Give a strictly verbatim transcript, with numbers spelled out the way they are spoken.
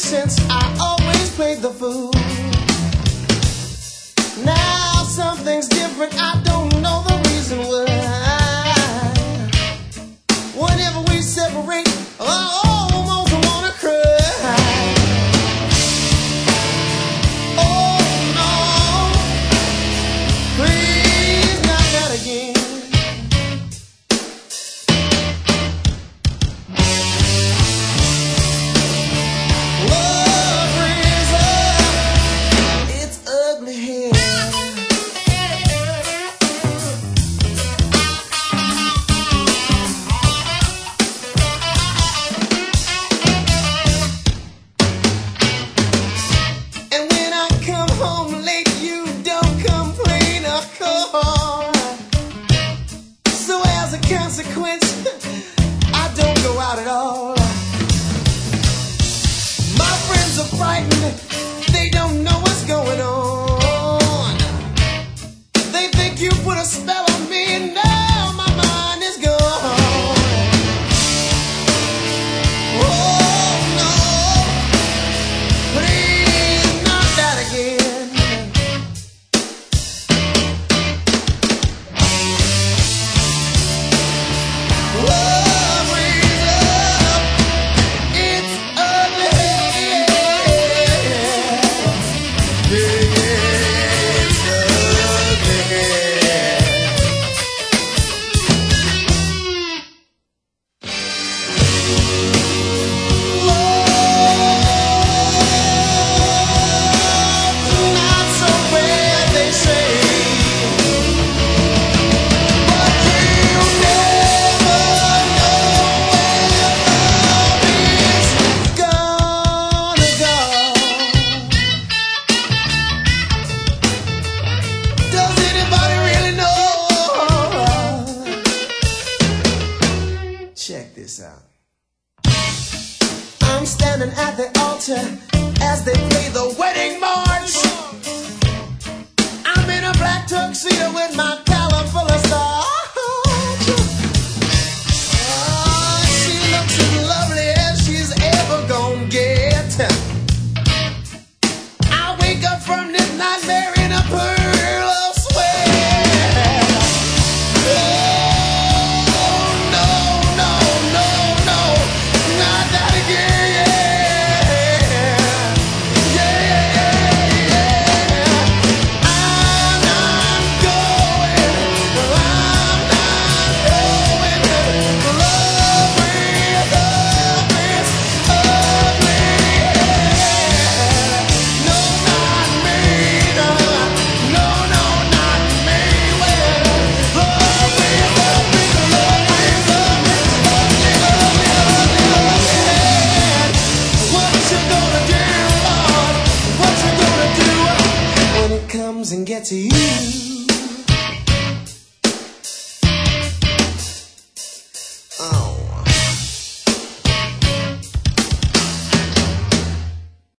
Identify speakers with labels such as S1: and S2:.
S1: since I always played the fool. Now something's different, I don't know the reason why. Whenever we separate, I almost wanna cry. Oh no, please not that again. Consequence, I don't go out at all. My friends are frightened, they don't know what's going on. They think you put a spell on me and now my mind is gone. Oh no, please not that again. Check this out. I'm standing at the altar as they play the wedding march. I'm in a black tuxedo with my collar full of stars. Oh, she looks as lovely as she's ever gonna get. I wake up from this nightmare in a pearl of sweat. And get to you.